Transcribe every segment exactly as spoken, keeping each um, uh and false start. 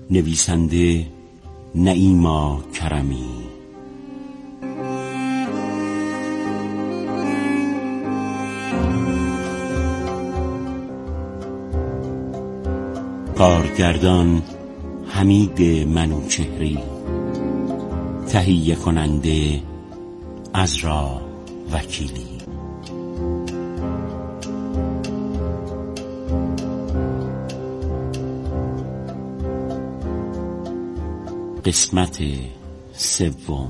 نویسنده نعیما کرمی. کارگردان حمید منوچهری. تهیه کننده عذرا وکیلی. قسمت سوم.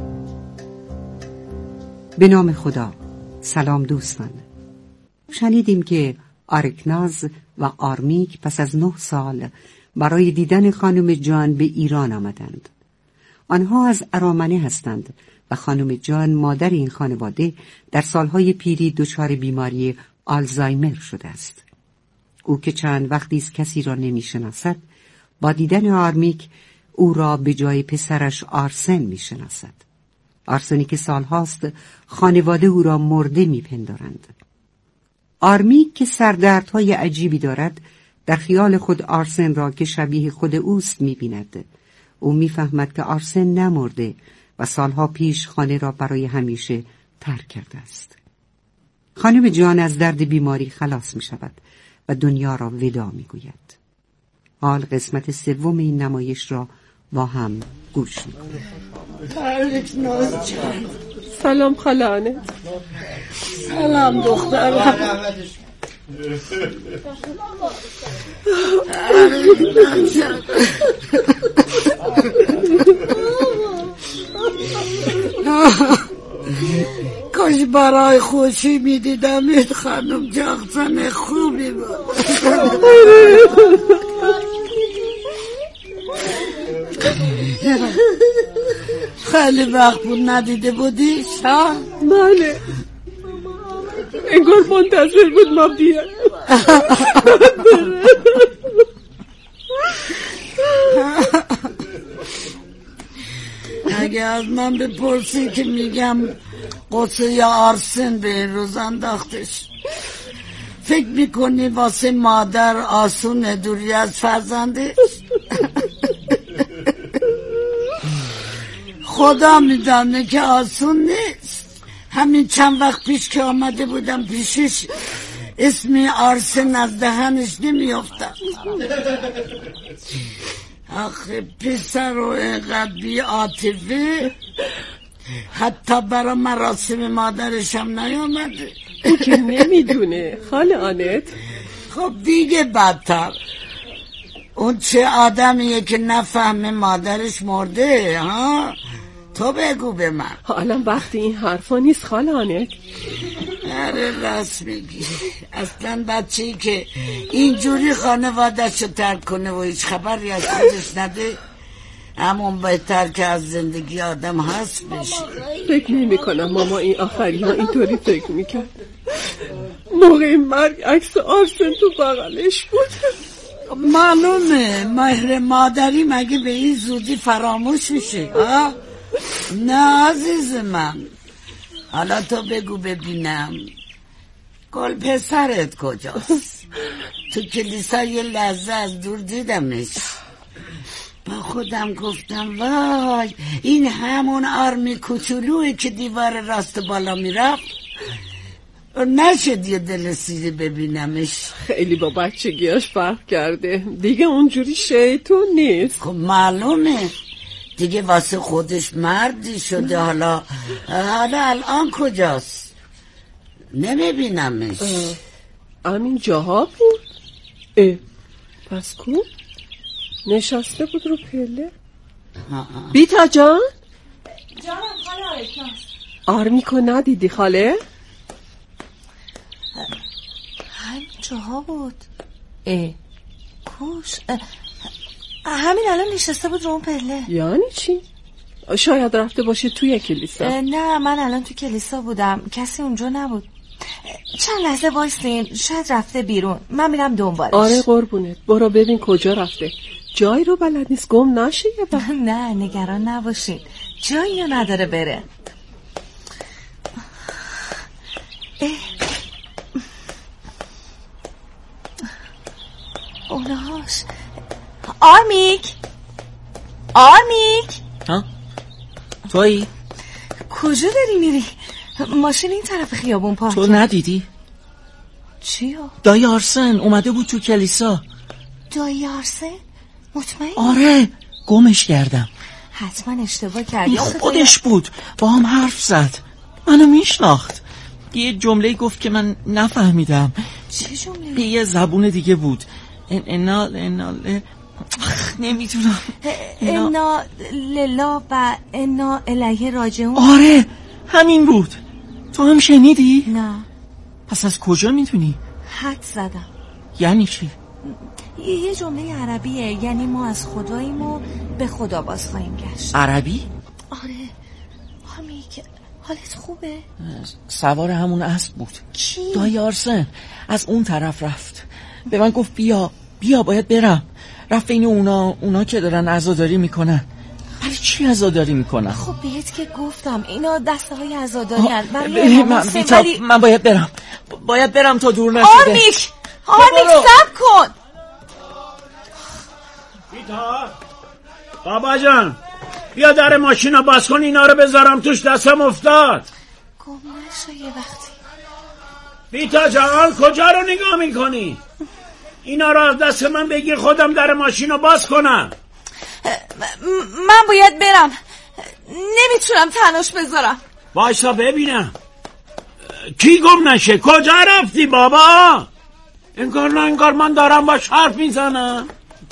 به نام خدا. سلام دوستان. شنیدیم که آرکناز و آرمیک پس از نه سال برای دیدن خانم جان به ایران آمدند. آنها از ارامنه هستند و خانم جان مادر این خانواده در سالهای پیری دچار بیماری آلزایمر شده است. او که چند وقتی است کسی را نمی‌شناسد، با دیدن آرمیک او را به جای پسرش آرسن می‌شناسد. آرسنی که سالهاست خانواده او را مرده می‌پندارند. آرمیک که سردردهای عجیبی دارد، در خیال خود آرسن را که شبیه خود اوست می‌بیند. او می‌فهمد که آرسن نمرده و سالها پیش خانه را برای همیشه ترک کرده است. خانم جان از درد بیماری خلاص می‌شود و دنیا را ودا می‌گوید. حال قسمت سوم این نمایش را با هم گوش می‌کنیم. سلام خالانه. سلام دخترم. کاش برای خوشی میدیدمت خانم جاغزن خوبی بود. خیلی وقت بود ندیده بودیش ها؟ بله، انگار منتظر بود ما بیاد. اگه از من بپرسی که میگم قصه یا آرسن به این روز انداختش. فکر میکنی واسه مادر آسونه دوری از فرزندش؟ خدا میدانه که آسون نیست. همین چند وقت پیش که آمده بودم پیشش اسمی آرسن از دهنش نمیافتم. آخه پسر رو اینقدر بی عاطفه حتی برای مراسم مادرش هم نیامده. او که نمیدونه خاله آنت. خب دیگه بدتر. اون چه آدمیه که نفهمه مادرش مرده ها؟ تو بگو به من. حالا وقتی این حرفا نیست خاله آنت. اره راست میگی. اصلا بچه‌ای که اینجوری خانواده‌شو ترک کنه و هیچ خبری از خودش نده، همون بهتر که از زندگی آدم حذف بشه. فکر نمی کنم ماما این آخری ها اینطوری فکر میکرد. موقع مرگ عکس آرسن تو بغلش بود. معلومه مهر مادری مگه به این زودی فراموش میشه ها؟ نه عزیز من. حالا تو بگو ببینم گل پسرت کجاست؟ تو کلیسا یه لحظه از دور دیدمش. با خودم گفتم وای این همون آرمی کوچولوه که دیوار راست بالا میرفت. نشد یه دل سیری ببینمش. خیلی با بچگیاش فرق کرده دیگه، اونجوری شیطون نیست. خب معلومه دیگه واسه خودش مردی شده. حالا حالا الان کجاست؟ نمیبینمش. همین جاها بود. اه پس کو؟ نشسته بود رو پله. بیتا جان؟ جانم خاله آرکناز. آرمیکو ندیدی خاله؟ همین جاها بود. اه کوش اه. همین الان نشسته بود رو اون پله. یعنی چی؟ شاید رفته باشه توی کلیسا. نه من الان تو کلیسا بودم، کسی اونجا نبود. چند لحظه وایسین، شاید رفته بیرون، من میرم دنبالش. آره قربونت، برو ببین کجا رفته. جایی رو بلد نیست گم نشه یه وقت. نه نگران نباشین، جایی رو نداره بره. اونهاش. آرمیک آرمیک ها؟ تویی؟ کجا داری میری؟ ماشین این طرف خیابون پارک. تو ندیدی؟ چیو؟ دایی آرسن اومده بود تو کلیسا. دایی آرسن؟ مطمئن؟ آره گمش کردم. حتما اشتباه کردی. این خودش بود، با هم حرف زد، منو میشناخت. یه جمله گفت که من نفهمیدم. چه جمله؟ یه زبون دیگه بود. انا انا نمیتونم. انا لله و انا الیه راجعون. آره همین بود. تو هم شنیدی؟ نه. پس از کجا میدونی؟ حد زدم. یعنی چی؟ یه جمله عربیه، یعنی ما از خداییم و به خدا باز خواهیم گشت. عربی؟ آره. آرمیک حالت خوبه؟ سوار همون اسب بود. کی؟ دایی آرسن از اون طرف رفت، به من گفت بیا بیا باید برم. رفت این اونا اونا که دارن عزاداری میکنن. برای چی عزاداری میکنن؟ خب بهت که گفتم اینا دسته های عزاداری هست برای من, ولی... من باید برم باید برم تا دور نشده. آرمیک آرمیک صبر کن. بیتا بابا جان بیا در ماشین رو باز کن، اینا رو بذارم توش، دستم افتاد. گم نشه یه وقتی. بیتا جان کجا رو نگاه میکنی؟ اینا رو از دست من بگیر، خودم در ماشین رو باز کنم. من باید برم، نمیتونم تنهاش بذارم. وایسا ببینم کی گم نشه. کجا رفتی بابا؟ انگار نه انگار من دارم باش حرف میزنم.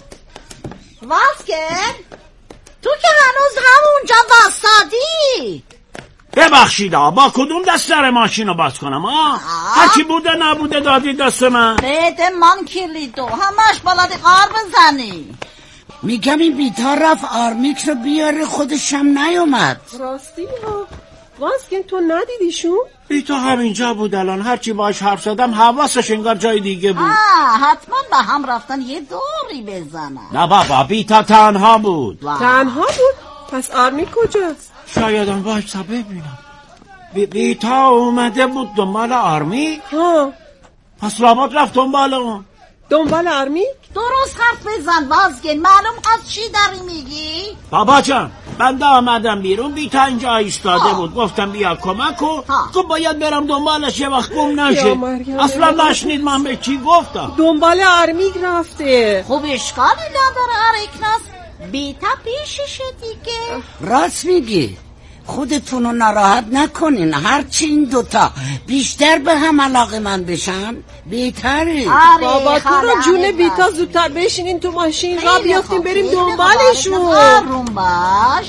واسکن تو که هنوز همونجا واسادی. ببخشید با کدوم دست در ماشین رو باز کنم؟ آه هرچی بوده نبوده دادی دست من. بده من کلیدو، همش بلدی قار بزنی. میگم این بیتا رفت آرمیک رو بیاره، خودشم نیومد. راستی ها واسکن تو ندیدیشون؟ بیتا همینجا بود الان، هرچی باش حرف زدم حواسش انگار جای دیگه بود. آه حتما با هم رفتن یه دوری بزنن. نه بابا بیتا تنها بود. تنها بود؟ پس آرمیک کجاست؟ شایدم وایسا ببینم. بی بیتا اومده بود دنبال آرمیک. ها پس لابد رفت دنبال اون. دنبال آرمیک؟ درست حرف بزن واسکن، معلوم از چی داری میگی؟ بابا جان بنده آمدم بیرون، بیتا اینجا ایستاده بود، گفتم بیا کمک کن. گفت باید برم دنبالش یه وقت گم نشه. اصلا نشنید من به چی گفتم. دنبال آرمیک رفته. خب اشکالی نداره آرکناس، بیتا پیششه دیگه. راست میگی، خودتونو ناراحت نکنین، هرچی این دوتا بیشتر به هم علاقه من بشن بهتره. بابا تو رو جون بیتا زودتر بشینین تو ماشین را بیافتیم بریم دنبالشون. آروم باش.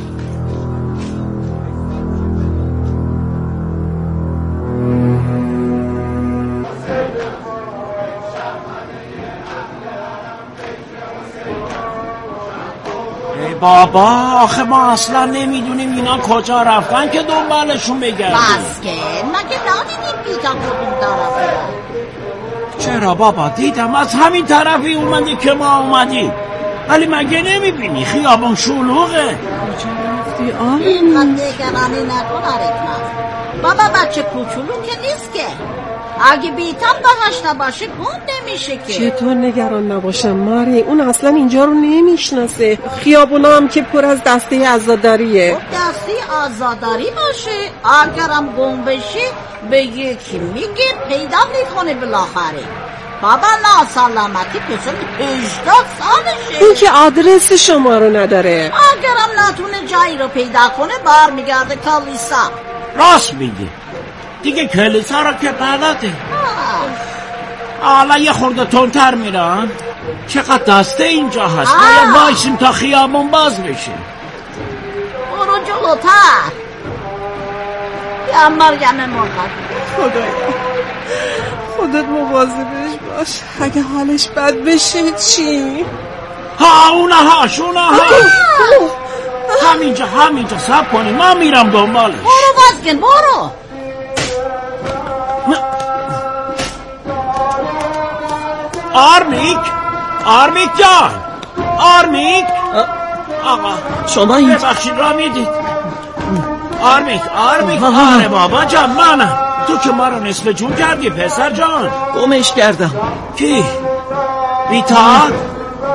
بابا آخه ما اصلا نمیدونیم اینا کجا رفتن که دنبالشون بگردیم. واسکن مگه ندیدیم بیتا کدوم طرفه؟ چرا بابا دیدم از همین طرفی اومدی که ما اومدیم، ولی مگه نمیبینی خیابون شلوغه. اینقدر نگرانی نکن آرکناس، بابا بچه کوچولو که نیست که، اگه بیتم باهاش نباشه گم نمیشه که. چطور نگران نباشم ماری، اون اصلا اینجا رو نمیشناسه، خیابونا هم که پر از دسته عزاداریه. خب دسته عزاداری باشه، اگرم گم بشه به یکی میگه پیدا میکنه بالاخره. بابا ناسلامتی پسر هجده سالشه، این که آدرس شما رو نداره. اگرم نتونه جایی رو پیدا کنه بار میگرده کلیسا. راست میگه دیگه، کلیسا رو که بلده. حالا یه خورده تندتر میرن. چقدر دسته اینجا هست، باید وایسیم تا خیابون باز بشه. برو جلوتر یا مریم مرغت. خدایا خودت مواظبش باش، اگه حالش بد بشه چی؟ ها اونه هاش اونه هاش همینجا همینجا سب کنی، من میرم دنبالش. برو واسکن برو. آرمیک آرمیک جان آرمیک آقا شما این ببخشید را میدید. آرمیک آرمیک آره بابا جان منم. تو که ما رو نصف جون کردی پسر جان. گمش کردم. کی؟ بیتا؟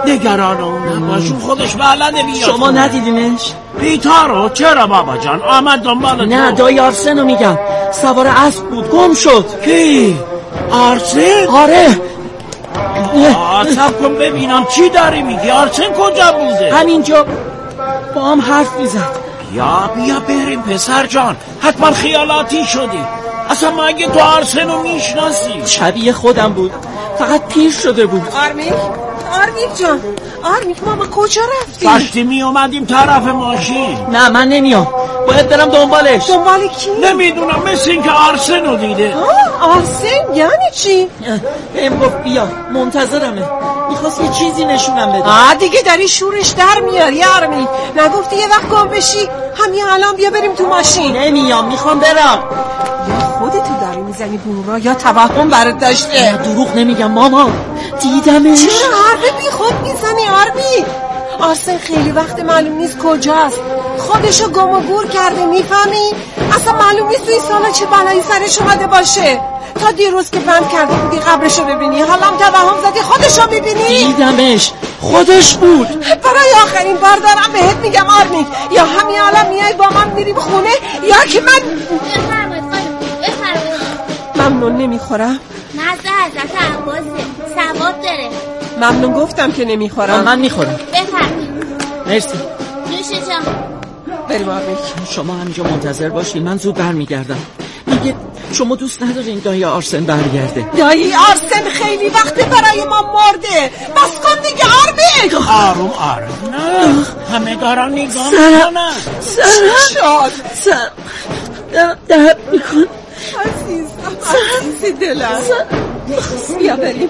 نگران اون نباشون، خودش بلده بیاد. شما ندیدینش؟ بیتا رو؟ چرا بابا جان؟ آمد دنبال نه دایی آرسن رو میگم، سوار اسب بود گم شد. کی؟ آرسن؟ آره. آسب کن ببینم چی داری میگی؟ آرسن کجا بوده؟ همینجا با هم حرف میزد. بیا بیا بریم پسر جان، حتما خیالاتی شدی. اصلا مگه تو آرسن رو میشناسی؟ شبیه خودم بود، فقط پیر شده بود. آرمیک آرمیک جان، آرمیک ماما کجا رفتی؟ وقتی می اومدیم طرف ماشین. نه من نمیام، باید برم دنبالش. دنبال کی؟ نمیدونم، مثل این که آرسن رو دیده. آرسن یعنی چی؟ بهم گفت بیا، منتظرمه، میخواست یه چیزی نشونم بده. آه دیگه داری شورش در میاری آرمیک، نگفتی یه وقت گم بشی؟ همین الان بیا بریم تو ماشین. نمیام، میخوام برم. یا خودتو داری میزنی بورا یا توهم برات داشته. نه دروغ نمیگم ماما، دیدمش. چرا حرف بی خود میزنی آرمی؟ آرسن خیلی وقت معلوم نیست کجاست، خودشو گم و گور کرده، میفهمی؟ اصلا معلوم نیست این سالا چه بلایی سرش اومده باشه. تا دیروز که بند کرده بودی قبرشو ببینی، حالا هم توهم زدی خودشو ببینی؟ دیدمش، خودش بود. برای آخرین بار دارم بهت میگم آرمی، یا همین الان میای با من میریم خونه یا که من بفرمایید خانم بفرمایید. ممنون نمیخورم. نزد حضرت عباسه، ثواب داره. ممنون گفتم که نمیخورم. من میخورم. بفرمایید. مرسی. نوش جان. بریم آرمیک. شما همینجا منتظر باشین، من زود برمیگردم. میگه شما دوست ندارین دایی آرسن برگرده. دایی آرسن خیلی وقت برای ما مرده، بس کن دیگه آرمیک. آروم آروم، نه همه دارن نگاه میکنن. چی شد؟ سر درم درد میکن. عزیزم عزیزی دلم، بیا بریم.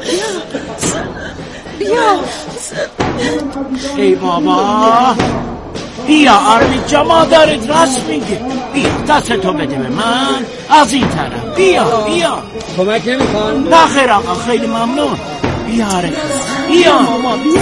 بیا ای بابا، بیا آرمیک جا مادرت راست میگه. بیا دستتو بده به من از این طرف. بیا بیا. کمک نمیخوان؟ نه خیر آقا، خیلی ممنون. بیا آرمیک بیا ماما بیا.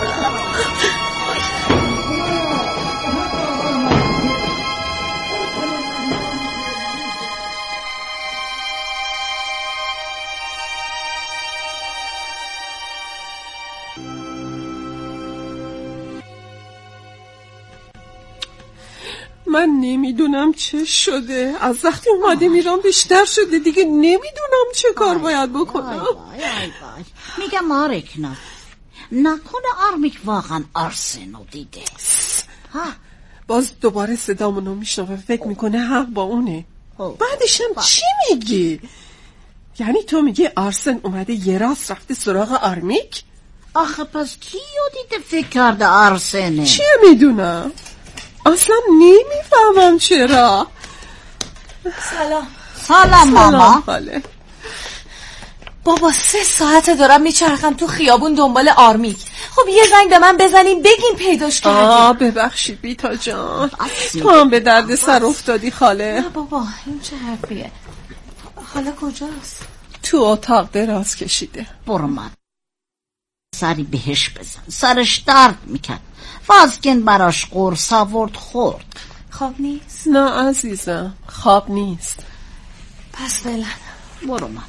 من نمیدونم چه شده، از وقتی اومدیم ایران بیشتر شده دیگه، نمیدونم چه کار باید بکنم. آی بای آی بای. میگم آرکنا نکنه آرمیک واقعا آرسنو دیده. ها باز دوباره صدامونو میشنوه، فکر میکنه حق با اونه. بعدش هم چی میگی؟ یعنی تو میگی آرسن اومده یه راست رفته سراغ آرمیک؟ آخه پس کی دیده فکر کرده آرسنه؟ چی میدونم، اصلا نمیفهمم چرا. سلام. سلام ماما. بله. بابا سه ساعته دارم میچرخم تو خیابون دنبال آرمیک. خب یه زنگ به من بزنین بگین پیداش کردیم. آه ببخشید بیتا جان، تو هم به درد سر افتادی خاله. نه بابا این چه حرفیه؟ حالا کجاست؟ تو اتاق دراز کشیده. برو من سری بهش بزن، سرش درد میکرد. واسکن براش قرص آورد خورد. خواب نیست؟ نه عزیزم خواب نیست. پس فعلا برو مادر.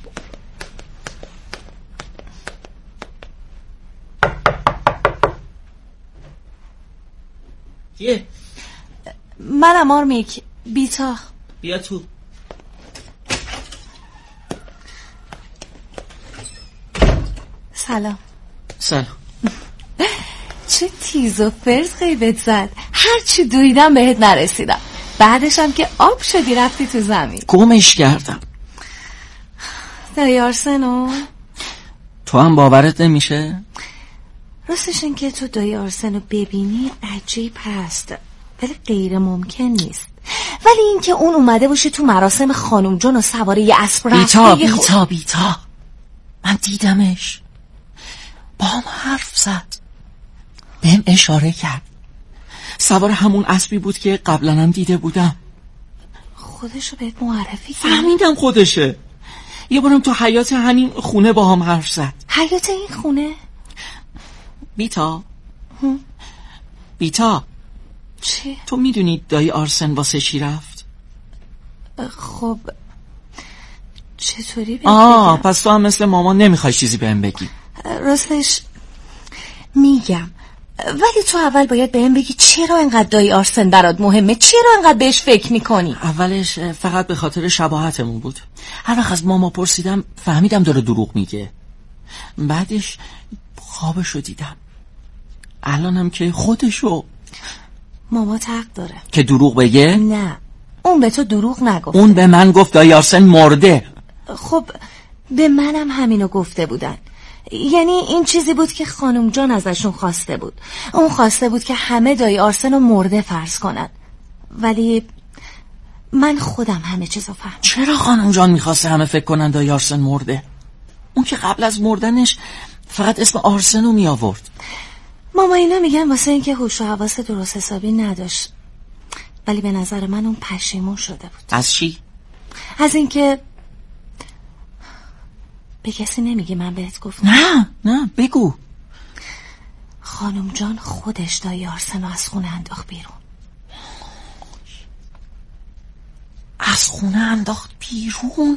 کیه؟ منم آرمیک، بیتا. بیا تو. سلام. سلام. چه تیز و فرز غیبت زد، هرچی دویدم بهت نرسیدم، بعدشم که آب شدی رفتی تو زمین. گمش کردم. دایی آرسنو؟ تو هم باورت نمیشه؟ راستش این که تو دایی آرسنو ببینی عجیب هست، ولی غیر ممکن نیست. ولی این که اون اومده باشه تو مراسم خانم جون و سواره یه اسب رفته. بیتا بیتا بیتا من دیدمش، با هم حرف زد، بهم اشاره کرد، سوار همون اسبی بود که قبلا هم دیده بودم. خودشو بهت معرفی کرد؟ فهمیدم خودشه. یه بارم تو حیات همین خونه با هم حرف زد. حیات این خونه؟ بیتا هم؟ بیتا چی؟ تو میدونی دایی آرسن واسه چی رفت؟ خب چطوری بهت آه بگم؟ پس تو هم مثل مامان نمیخوای چیزی بهم بگی. راستش میگم، ولی تو اول باید بهم بگی چرا اینقدر دایی آرسن برات مهمه؟ چرا اینقدر بهش فکر میکنی؟ اولش فقط به خاطر شباهتمون بود. هر وقت از ماما پرسیدم فهمیدم داره دروغ میگه. بعدش خوابشو دیدم. الانم که خودشو. ماما حق داره که دروغ بگه؟ نه، اون به تو دروغ نگفت. اون به من گفت دایی آرسن مرده. خب به منم همینو گفته بودن. یعنی این چیزی بود که خانم جان ازشون خواسته بود. اون خواسته بود که همه دایی آرسن رو مرده فرض کنن، ولی من خودم همه چیزو فهمیدم. چرا خانم جان میخواسته همه فکر کنن دایی آرسن مرده؟ اون که قبل از مردنش فقط اسم آرسن رو می آورد. ماما اینا میگن واسه اینکه هوش و حواس درست حسابی نداشت، ولی به نظر من اون پشیمون شده بود. از چی؟ از اینکه به کسی نمیگی من بهت گفتم؟ نه نه بگو. خانم جان خودش دایی آرسن رو از خونه انداخت بیرون. از خونه انداخت بیرون؟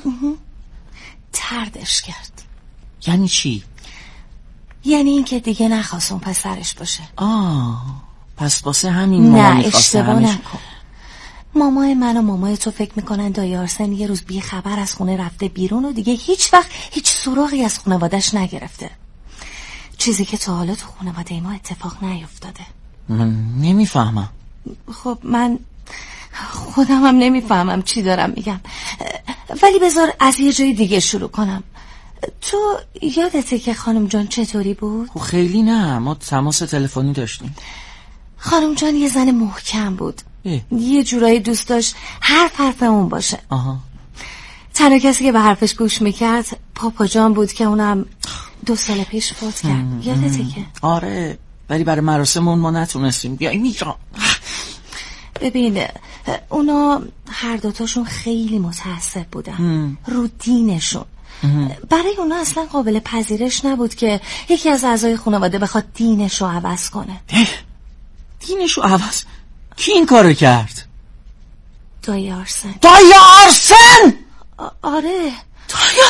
تردش کرد. یعنی چی؟ یعنی اینکه دیگه نخواست اون پسرش باشه. آه پس واسه همین ماما نه میخواسته اشتباه همش... نکن. مامای من و مامای تو فکر میکنن دایی آرسن یه روز بی خبر از خونه رفته بیرون و دیگه هیچ وقت هیچ سراغی از خانواده‌اش نگرفته، چیزی که تا حالا تو خانواده ما اتفاق نیفتاده. من نمیفهمم. خب من خودم هم نمیفهمم چی دارم میگم، ولی بذار از یه جای دیگه شروع کنم. تو یادته که خانم جان چطوری بود؟ خیلی نه، ما تماس تلفنی داشتیم. خانم جان یه زن محکم بود. اه. یه جورایی دوست داشت حرف حرف اون باشه. آها. تنها کسی که به حرفش گوش میکرد پاپا جان بود که اونم دو سال پیش فوت کرد. یادته که؟ آره، ولی برای مراسمون ما نتونستیم. بیا میرم. ببین اونا هر دوتاشون خیلی متعصب بودن ام. رو دینشون. ام. برای اونا اصلا قابل پذیرش نبود که یکی از اعضای خانواده بخواد دینش رو عوض کنه. دینش رو عوض؟ کی این کارو کرد؟ دایی آرسن. دایی آرسن؟ آره دایی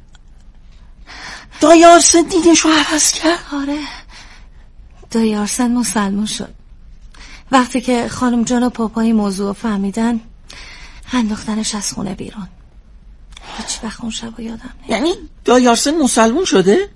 دایی آرسن دینش رو عوض کرد؟ آره دایی آرسن مسلمان شد. وقتی که خانم جان و پاپای موضوع فهمیدن انداختنش از خونه بیرون. هیچ وقت اون شب یادم نیست. یعنی دایی آرسن مسلمان شده؟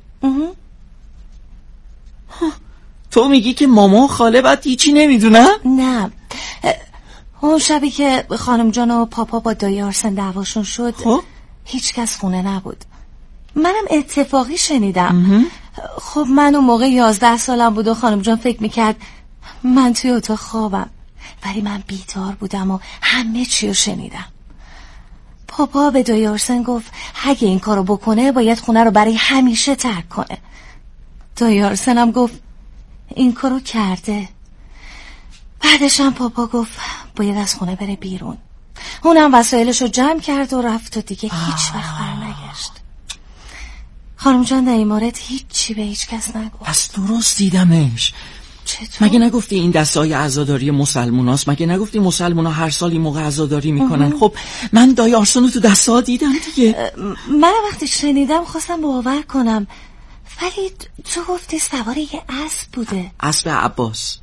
تو میگی که ماما و خاله بعد هیچی نمیدونن؟ نه، اون شبی که خانم جان و پاپا با دایی آرسن دعواشون شد خب؟ هیچ کس خونه نبود. منم اتفاقی شنیدم. خب من اون موقع یازده سالم بود و خانم جان فکر میکرد من توی اتاق خوابم، ولی من بیدار بودم و همه چی رو شنیدم. پاپا به دایی آرسن گفت اگه این کارو بکنه باید خونه رو برای همیشه ترک کنه. دایی آرسن هم گفت این کارو کرده. بعدش هم پاپا گفت باید از خونه بره بیرون. اونم وسایلش رو جمع کرد و رفت و دیگه هیچ وقت برنگشت. خانم جان در این مورد هیچی به هیچ کس نگفت. پس درست دیدمش. چطور؟ مگه نگفتی این دستای عزاداری مسلموناست؟ مگه نگفتی مسلمونا هر سال این موقع عزاداری میکنن؟ خب من دایی آرسن رو تو دستا دیدم دیگه. من وقتی شنیدم خواستم باور کنم، ولی تو گفتی سوار یه اسب بوده. اسب عباس.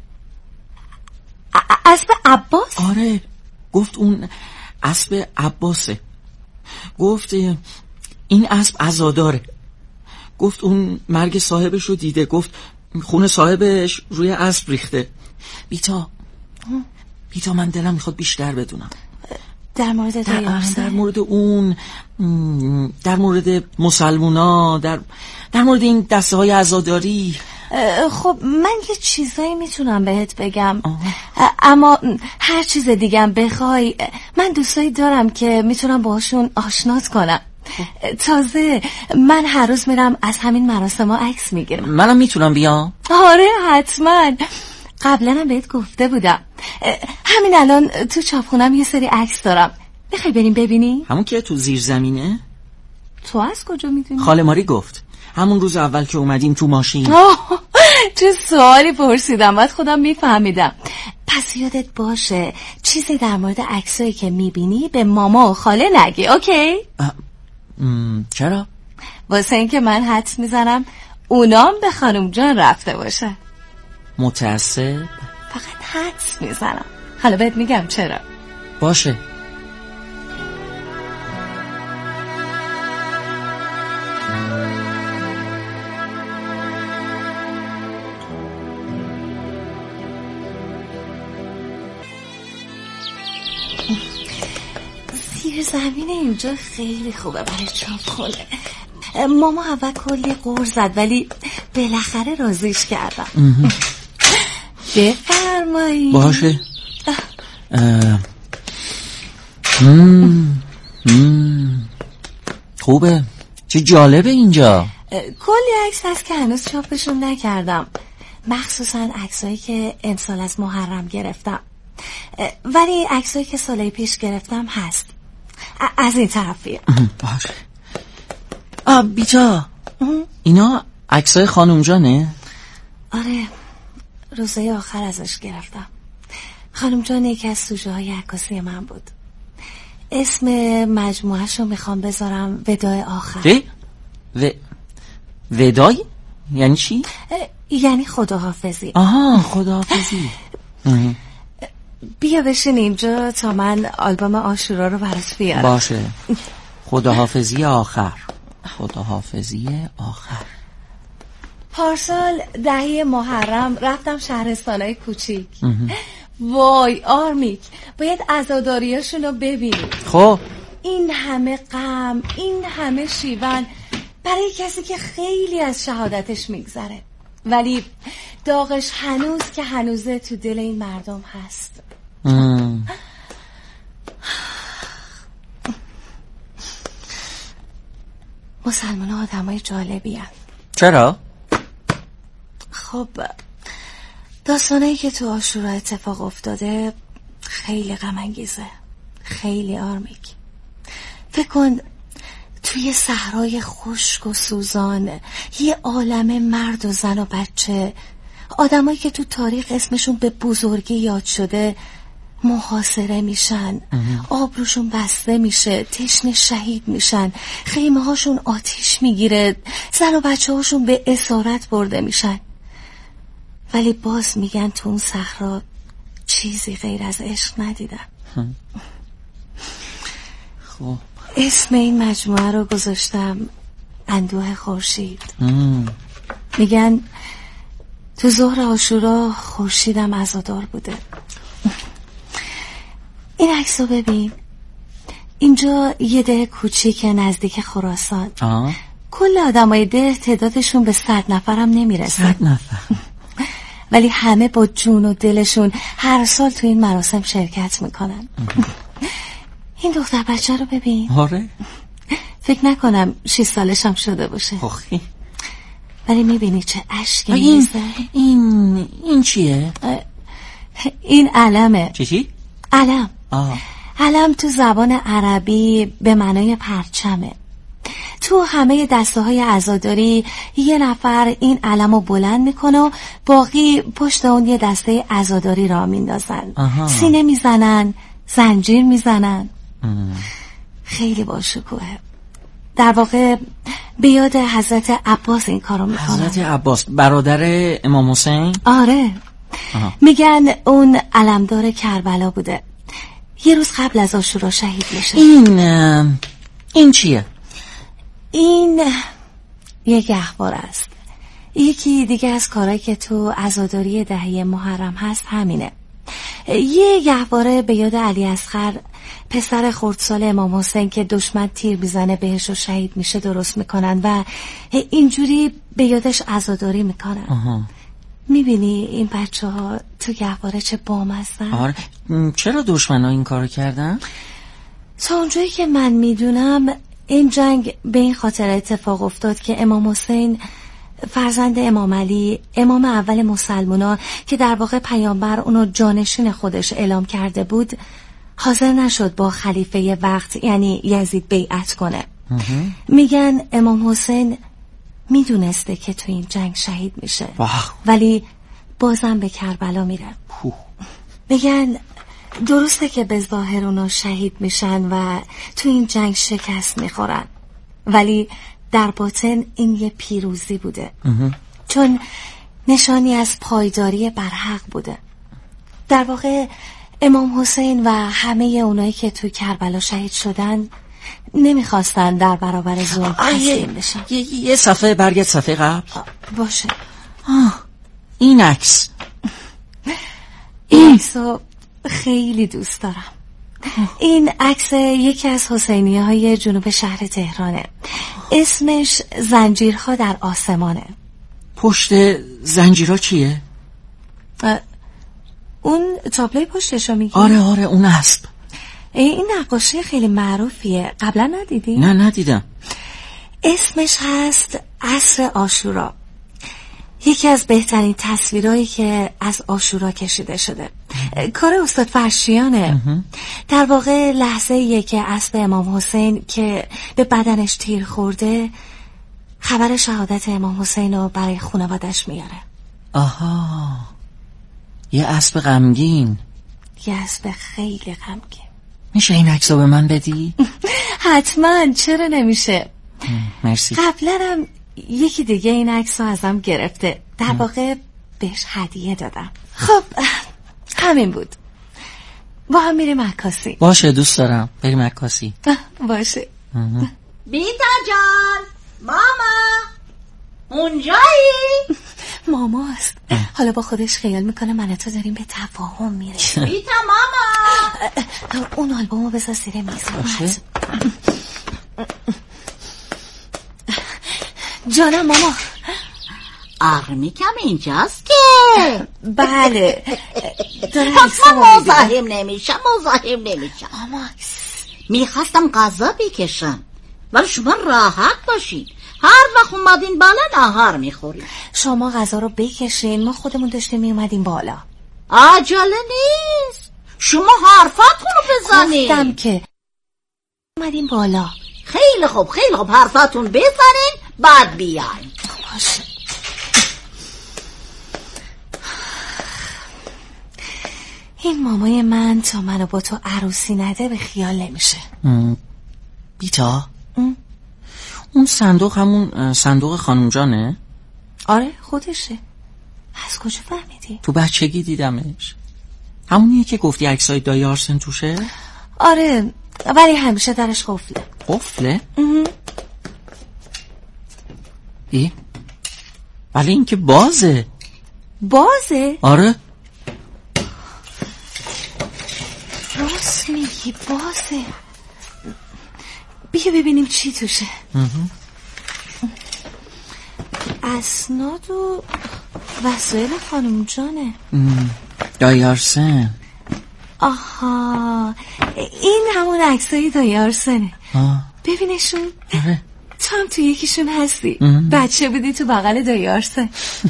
اسب عباس؟ آره، گفت اون اسب عباسه. گفت این اسب عزاداره. گفت اون مرگ صاحبش رو دیده. گفت خون صاحبش روی اسب ریخته. بیتا بیتا من دلم میخواد بیشتر بدونم در مورد دایی آرسن، در مورد اون، در مورد مسلمونا، در در مورد این دسته های عزاداری. خب من یه چیزایی میتونم بهت بگم. آه. اما هر چیز دیگم بخوای من دوستایی دارم که میتونم باهاشون آشنات کنم. تازه من هر روز میرم از همین مراسم ها عکس میگیرم. منم میتونم بیام؟ آره حتما، قبلا هم بهت گفته بودم. همین الان تو چاپخونم یه سری عکس دارم، میخوای بریم ببینی؟ همون که تو زیر زمینه؟ تو از کجا میدونی؟ خاله ماری گفت همون روز اول که اومدیم تو ماشین. چه سوالی پرسیدم، باید خودم میفهمیدم. پس یادت باشه چیزی در مورد عکسایی که میبینی به ماما و خاله نگی، اوکی؟ چرا؟ واسه این که من حدس میزنم اونام به خانم جان رفته باشه. متاسف. فقط حدس میزنم. حالا بهت میگم چرا. باشه. زیر زمین اینجا خیلی خوبه برای چاپخونه. ماما اول کلی غر زد ولی بالاخره راضیش کردم. بفرمایید. باشه. مم. مم. خوبه. چه جالبه اینجا. کلی عکس هست که هنوز چاپشون نکردم، مخصوصا عکسایی که امسال از محرم گرفتم، ولی عکسایی که سال پیش گرفتم هست. از این طرفیه. باشه. آ بیتا، اینا عکسای خانم جانه؟ آره، روزای آخر ازش گرفتم. خانم جان یکی از سوژه های عکاسی من بود. اسم مجموعهشو میخوام بذارم وداع آخر. چی؟ و... ودای؟ یعنی چی؟ یعنی خداحافظی. آها، خداحافظی. بیا بشین اینجا تا من آلبوم عاشورا رو برات بیارم. باشه. خداحافظی آخر. خداحافظی آخر. پارسال دهه محرم رفتم شهرستانای کوچیک. وای آرمیک، باید عزاداریاشون رو ببینی. خب این همه غم، این همه شیون برای کسی که خیلی از شهادتش میگذره، ولی داغش هنوز که هنوزه تو دل این مردم هست. ام. مسلمان ها آدم های جالبی هست. چرا؟ خب داستانهایی که تو عاشورا اتفاق افتاده خیلی غم انگیزه، خیلی آرمیک. فکر کن توی صحرای خشک و سوزان یه عالم مرد و زن و بچه، آدمایی که تو تاریخ اسمشون به بزرگی یاد شده، محاصره میشن، آبروشون بسته میشه، تشنه شهید میشن، خیمه هاشون آتیش میگیره، زن و بچه هاشون به اسارت برده میشن، ولی باز میگن تو اون صحرا چیزی غیر از عشق ندیدن. خب اسم این مجموعه رو گذاشتم اندوه خورشید. میگن تو ظهر عاشورا خورشیدم عزادار بوده. این عکس رو ببین، اینجا یه ده کوچیک نزدیک خراسان. آه. کل آدمای ده تعدادشون به صد نفرم نمیرسه. صد نفر. ولی همه با جون و دلشون هر سال تو این مراسم شرکت میکنن. این دختر بچه رو ببین. آره. فکر نکنم شش سالش هم شده باشه. آخی. ولی میبینی چه اشکی این میزه. این این چیه؟ این علمه. چی چی؟ علم. آه. علم تو زبان عربی به معنای پرچمه. تو همه دسته های عزاداری یه نفر این علم رو بلند میکنه و باقی پشت اون یه دسته عزاداری را میندازن. سینه میزنن، زنجیر میزنن. خیلی باشکوهه. در واقع به یاد حضرت عباس این کارو میکنن. حضرت عباس برادر امام حسین؟ آره. آها. میگن اون علمدار کربلا بوده، یه روز قبل از عاشورا شهید میشه. این این چیه؟ این یه گهواره است. یکی دیگه از کارهایی که تو عزاداری دهه محرم هست همینه. یه گهواره به یاد علی اصغر، پسر خردسال امام حسین که دشمن تیر بیزنه بهش و شهید میشه درست میکنن و اینجوری به یادش عزاداری میکنن. آها. میبینی این بچه ها تو گهواره چه بامزن؟ آره. چرا دشمن ها این کارو کردن؟ تا اونجایی که من میدونم این جنگ به این خاطر اتفاق افتاد که امام حسین فرزند امام علی، امام اول مسلمونا که در واقع پیامبر اونو جانشین خودش اعلام کرده بود، حاضر نشد با خلیفه وقت یعنی یزید بیعت کنه. میگن امام حسین میدونسته که تو این جنگ شهید میشه ولی بازم به کربلا میره. میگن درسته که به ظاهر اونا شهید میشن و تو این جنگ شکست میخورن، ولی در باطن این یه پیروزی بوده. چون نشانی از پایداری بر حق بوده. در واقع امام حسین و همه اونایی که تو کربلا شهید شدن نمیخواستن در برابر ظلم تسلیم بشن. یه, یه صفحه برگرد صفحه قبل. باشه. آه. این عکس این عکسو خیلی دوست دارم. این عکس یکی از حسینیه های جنوب شهر تهرانه. اسمش زنجیرها در آسمانه. پشت زنجیرها چیه؟ اون تابلوی پشتشو میگی؟ آره آره اون اسب. این نقاشی خیلی معروفیه. قبلا ندیدی؟ نه ندیدم. اسمش هست عصر عاشورا. یکی از بهترین تصویرهایی که از عاشورا کشیده شده. کار استاد فرشیانه. در واقع لحظه یه که اسب امام حسین که به بدنش تیر خورده خبر شهادت امام حسین رو برای خانوادش میاره. آها، یه اسب غمگین. یه اسب خیلی غمگین. میشه این عکسو به من بدی؟ حتما، چرا نمیشه. مرسی. قبلا هم یکی دیگه این عکسو ازم گرفته. در واقع بهش هدیه دادم. خب همین بود. با هم میریم عکاسی. باشه دوست دارم بریم عکاسی. باشه. بیتا جان، ماما اونجایی؟ ماماست. حالا با خودش خیال میکنه من تو داریم به تفاهم میرسیم. بیتا ماما، اون آلبومو بذار زیر میز. باشه. جانم ماما. آرمی کم اینجاست که؟ بله. پس من مزاحم نمیشم مزاحم نمیشم. ماما میخواستم غذا بکشم ولی شما راحت باشین. هر وقت اومدین بالا ناهار میخوریم. شما غذا رو بکشین، ما خودمون داشتیم میومدیم بالا. عجله نیست، شما حرفاتون رو بزنین. گفتم که اومدیم بالا. خیلی خوب خیلی خوب، حرفاتون بزنین بعد بیاین. باشه. این مامای من تا منو با تو عروسی نده به خیال نمیشه. بیتا ام؟ اون صندوق همون صندوق خانم جانه؟ آره خودشه. از کجا فهمیدی؟ تو بچگی دیدمش. همونیه که گفتی عکسای دایی آرسن توشه؟ آره ولی همیشه درش قفله. قفله؟ ای؟ ولی این که بازه. بازه؟ آره راست میگی بازه. بیا ببینیم چی توشه. اسناد و وسایل خانم جانه. دایی آرسن. آها این همون عکسای دایی آرسنه. آه. ببینشون. آره. تو هم تو یکیشون هستی. بچه بودی تو بغل دایی آرسن.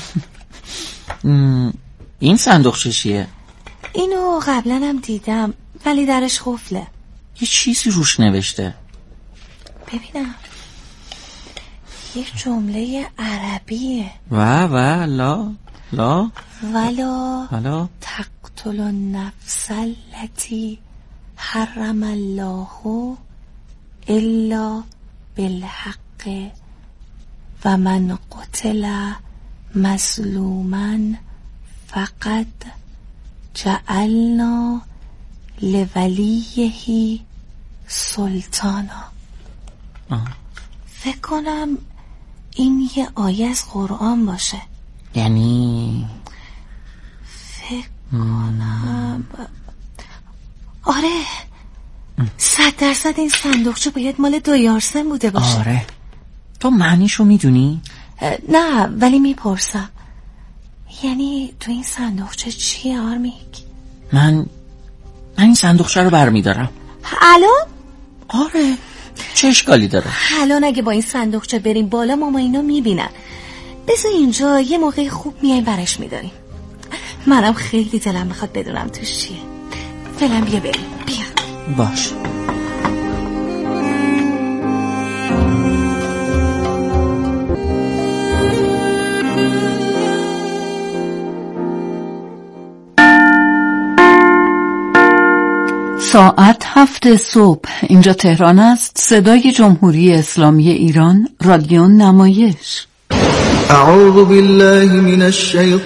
این صندوق چیه؟ اینو قبلا هم دیدم ولی درش قفله. یه چیزی روش نوشته. ببینم. یه جمله عربیه. و و لا لا ولا ولا تقتل النفس التي حرم الله الا بالحق و من قتل مظلوما فقد جعلنا لولیه سلطانا. آه. فکر کنم این یه آیه از قرآن باشه. یعنی فکر کنم آره صد درصد این صندوقچه باید مال دایی آرسن بوده باشه. آره تو معنیشو میدونی؟ نه ولی میپرسم. یعنی تو این صندوقچه چیه آرمیک؟ من من این صندوقچه رو برمیدارم. الان؟ آره چه اشکالی داره؟ الان اگه با این صندوقچه بریم بالا ماما اینا میبینن. بذار اینجا یه موقع خوب میایم برش میداریم. منم خیلی دلم میخواد بدونم توش چیه. فعلا بیا بریم. بیا باش. ساعت هفت هفت صبح اینجا تهران است. صدای جمهوری اسلامی ایران، رادیو نمایش. اعوذ بالله من الشیطان